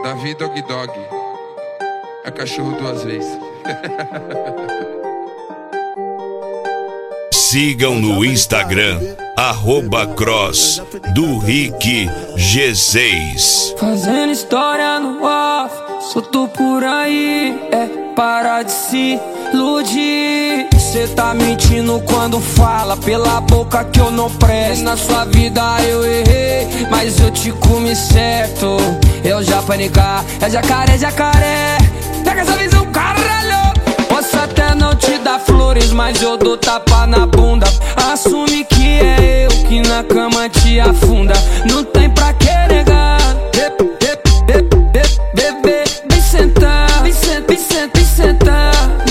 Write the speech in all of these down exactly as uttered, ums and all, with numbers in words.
Davi Dog Dog é cachorro duas vezes. Sigam no Instagram, arroba cross do Rick G seis. Fazendo história no off, solto por aí, é parar de se iludir. Cê tá mentindo quando fala pela boca que eu não presto. Na sua vida eu errei, mas eu te comi certo. Eu já panicar, é jacaré, jacaré. Pega essa visão, caralho. Posso até não te dar flores, mas eu dou tapa na bunda. Assume que é eu que na cama te afunda. Não tem pra que negar. Bebê, vem sentar, vem sentar, vem sentar, vem sentar.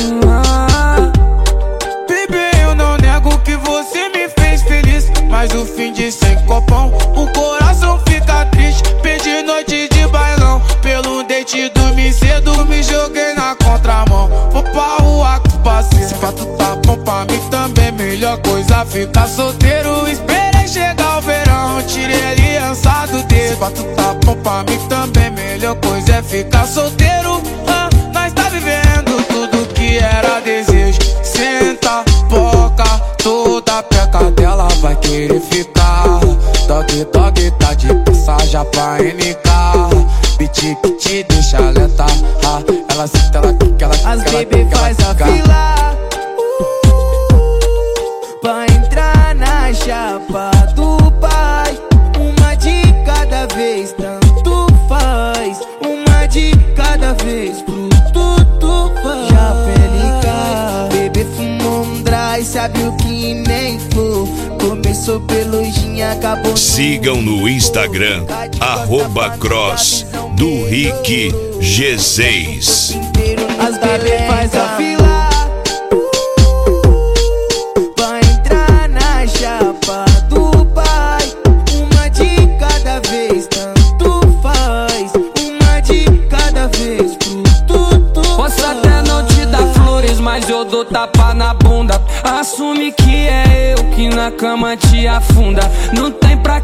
Bebê, eu não nego que você me fez feliz, mas o fim de sem copão, o coração fica triste. Perdi noite de bailão, pelo date dormi cedo, me joguei na contramão. Vou pra rua com parceiro, se pra tu tá bom pra mim também, melhor coisa ficar solteiro. Esperei chegar o verão, tirei a aliança do dedo. Se pra tu tá bom pra mim também, melhor coisa é ficar solteiro. Ah, nós tá vivendo tudo que era desejo. Senta, boca, toda peca dela vai querer ficar. Dog, dog, tá de passagem pra N K. Beat que te deixa lenta, ah, ela senta, ela quica, ela quica. As bebê faz a fila pra entrar na chapa do pai. Uma de cada vez, tanto faz. Uma de cada vez, pro tudo faz. Já pelica, bebê fumou um dry, sabe o que nem for. Começou pelo gin, acabou. Sigam no Instagram, arroba cross do Rick G seis. As bebê faz a fila pra entrar na chapa do pai. Uma de cada vez, tanto faz. Uma de cada vez, pro tudo. Posso até não te dar flores, mas eu dou tapa na bunda. Assume que é eu que na cama te afunda. Não tem pra